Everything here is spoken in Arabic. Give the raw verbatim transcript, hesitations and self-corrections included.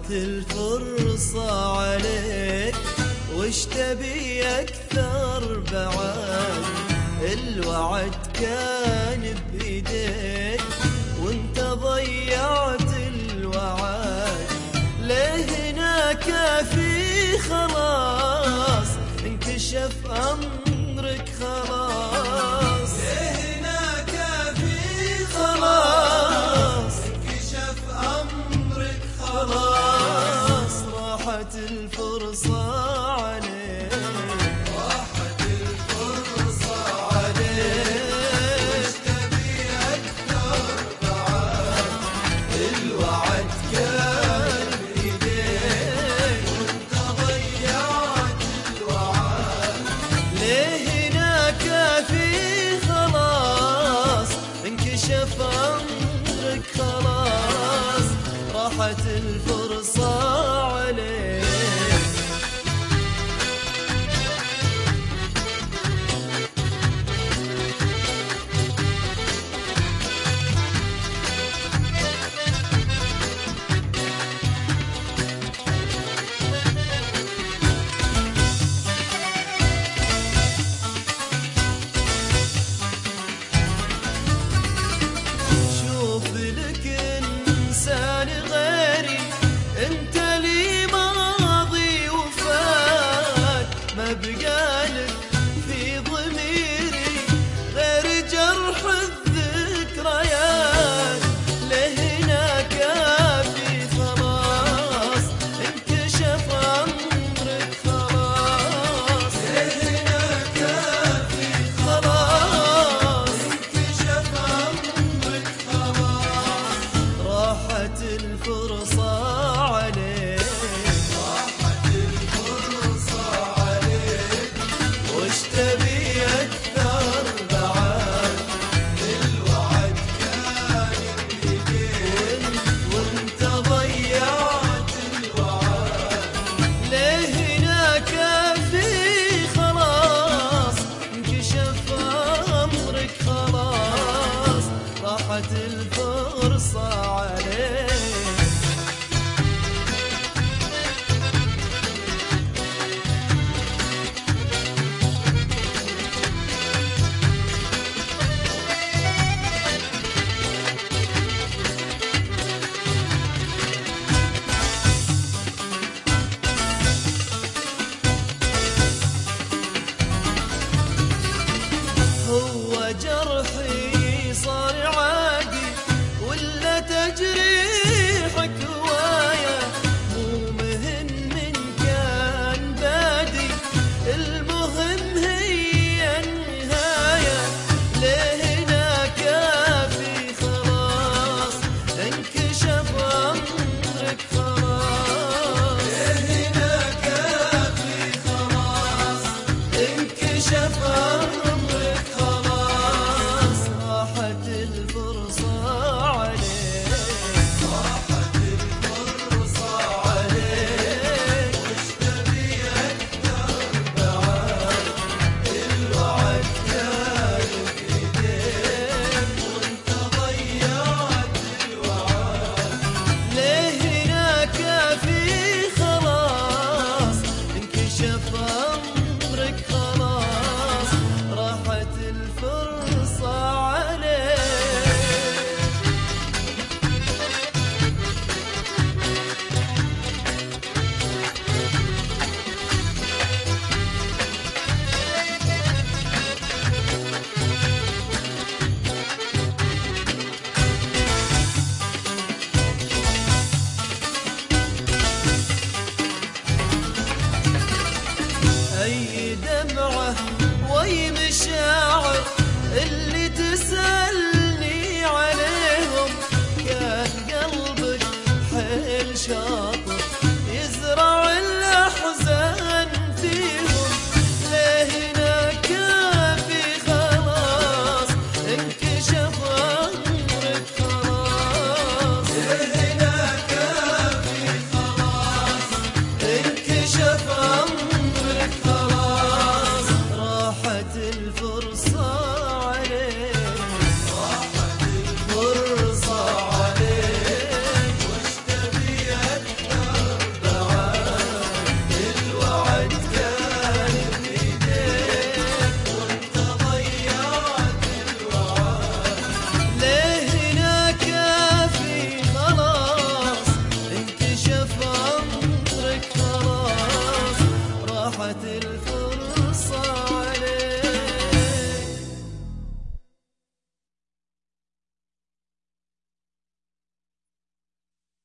الفرصة عليك، وش تبي أكثر بعد؟ الوعد كان بإيديك وانت ضيعت الوعد. لهنا كافي خلاص انكشف أمرك خلاص. لهنا كافي خلاص انكشف أمرك خلاص. راحت الفرصة عليك، راحت الفرصة عليك، وش تبي أكثر بعد؟ الوعد كان بإيديك وانت ضيعت الوعد. لهنا كافي خلاص انكشف أمرك خلاص. راحت الفرصة عليك. شوف لك إنسان غيري، انت لي ماضي وفات، ما بقالك في ضميري غير جرح الذكريات. لهنا كافي خلاص انكشف أمرك خلاص. لهنا كافي خلاص انكشف أمرك خلاص. راحت الفرصة عليك، راحت الفرصة عليك، وش تبي أكثر بعد؟ الوعد كان بإيديك وانت ضيعت الوعد. لهنا كافي خلاص انكشف أمرك خلاص. راحت الفرصة عليك. هو جرحي صار